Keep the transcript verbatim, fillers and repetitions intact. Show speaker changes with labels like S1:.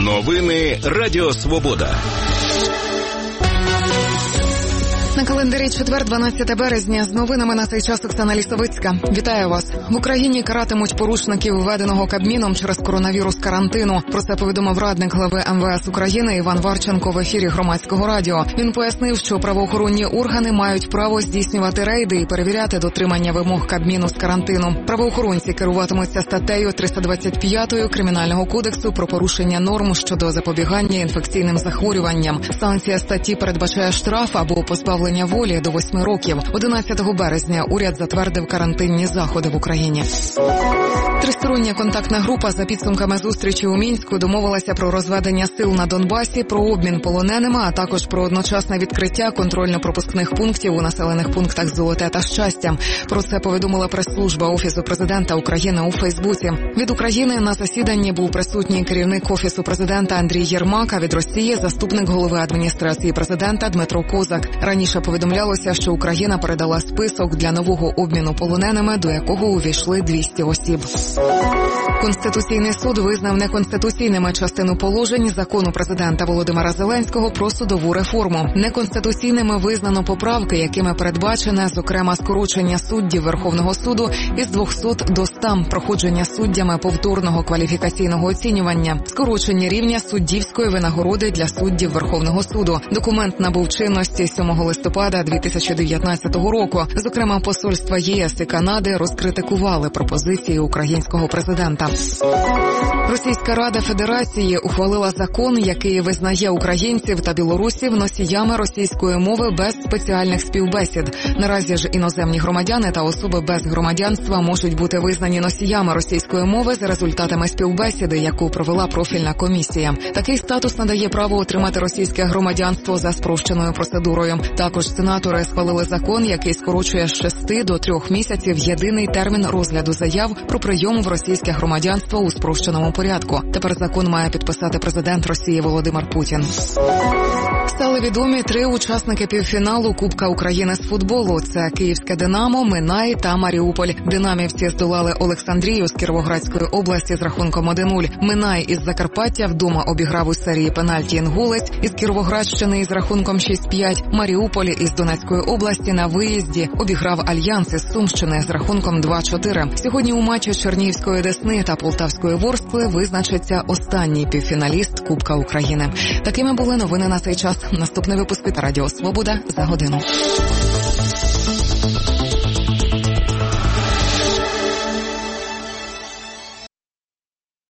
S1: Новини Радіо Свобода.
S2: На календарі четвер, дванадцяте березня. З новинами на цей час Оксана Лісовицька. Вітаю вас. В Україні каратимуть порушників, введеного Кабміном через коронавірус карантину. Про це повідомив радник глави ем ве ес України Іван Варченко в ефірі Громадського радіо. Він пояснив, що правоохоронні органи мають право здійснювати рейди і перевіряти дотримання вимог Кабміну з карантину. Правоохоронці керуватимуться статтею триста двадцять п'ять Кримінального кодексу про порушення норм щодо запобігання інфекційним захворюванням. Санкція статті передбачає штраф або позбавлення волі до восьми років. одинадцятого березня уряд затвердив карантинні заходи в Україні. Тристороння контактна група за підсумками зустрічі у Мінську домовилася про розведення сил на Донбасі, про обмін полоненими, а також про одночасне відкриття контрольно-пропускних пунктів у населених пунктах Золоте та Щастя. Про це повідомила прес-служба Офісу президента України у Фейсбуці. Від України на засіданні був присутній керівник Офісу президента Андрій Єрмак, а від Росії – заступник голови адміністрації президента Дмитро Козак. Раніше повідомлялося, що Україна передала список для нового обміну полоненими, до якого увійшли двісті осіб. Конституційний суд визнав неконституційними частину положень закону президента Володимира Зеленського про судову реформу. Неконституційними визнано поправки, якими передбачене, зокрема, скорочення суддів Верховного суду із двохсот до ста, проходження суддями повторного кваліфікаційного оцінювання, скорочення рівня суддівської винагороди для суддів Верховного суду. Документ набув чинності сьомого листопада дві тисячі дев'ятнадцятого року. Зокрема, посольства ЄС і Канади розкритикували пропозиції українського президента. Російська Рада Федерації ухвалила закон, який визнає українців та білорусів носіями російської мови без спеціальних співбесід. Наразі ж іноземні громадяни та особи без громадянства можуть бути визнані носіями російської мови за результатами співбесіди, яку провела профільна комісія. Такий статус надає право отримати російське громадянство за спрощеною процедурою. Також сенатори схвалили закон, який скорочує з шести до трьох місяців єдиний термін розгляду заяв про прийом в російське громадянство у спрощеному порядку. Тепер закон має підписати президент Росії Володимир Путін. Стали відомі три учасники півфіналу Кубка України з футболу. Це київське «Динамо», «Минай» та «Маріуполь». «Динамівці» здолали «Олександрію» з Кіровоградської області з рахунком один нуль. «Минай» із Закарпаття вдома обіграв у серії пенальті «Інгулець» із Кіровоградщини із рахунком шість п'ять. «Маріуполь» із Донецької області на виїзді обіграв «Альянс» із Сумщини з рахунком два чотири. Сьогодні у матчі Чернігівської «Десни» та Полтавської «Ворскли» визначиться останній півфіналіст Кубка України. Такими були новини на цей час. Наступний випуск від Радіо Свобода за годину.